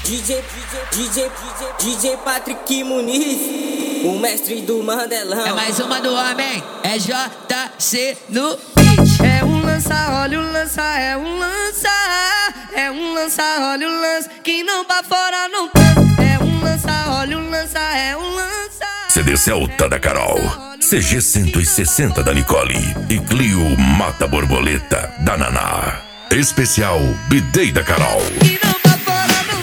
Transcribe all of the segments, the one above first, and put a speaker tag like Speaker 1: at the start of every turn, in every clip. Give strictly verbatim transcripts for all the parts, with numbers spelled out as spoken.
Speaker 1: DJ, DJ, DJ Patrick Muniz, o mestre do Mandelão.
Speaker 2: É mais uma do homem, é J C no beat.
Speaker 3: É um lança, olha o lança, é um lança. É um lança, olha o lança, que não pra fora não cansa. É um lança, olha o lança, é um lança.
Speaker 4: C D Celta da Carol, C G cento e sessenta da Nicole e Clio Mata Borboleta da Naná. Especial B-Day da Carol.
Speaker 3: Que não pra fora não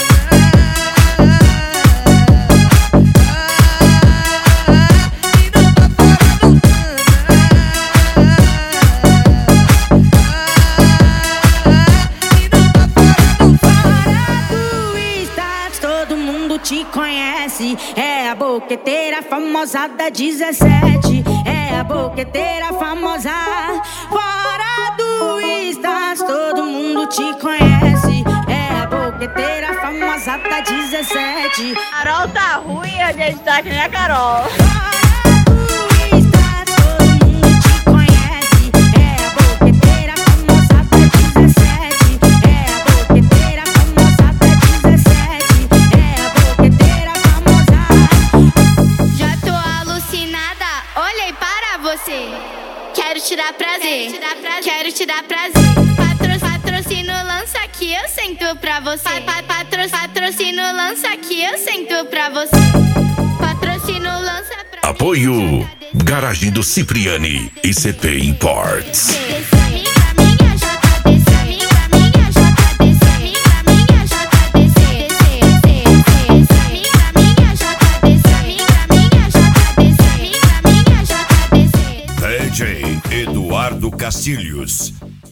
Speaker 5: te conhece, é a boqueteira famosa da dezessete. É a boqueteira famosa. Fora do Stats, todo mundo te conhece. É a boqueteira famosa da dezessete.
Speaker 6: Carol tá ruim, a gente tá que nem a Carol.
Speaker 7: Quero te dar prazer, quero te dar prazer. Patro, patrocínio lança que eu sento pra você. Pa, patro, patrocínio lança que eu sento pra você. Patrocínio lança pra
Speaker 4: Apoio Garagem do Cipriani e C P Imports. D J Eduardo Castilhos.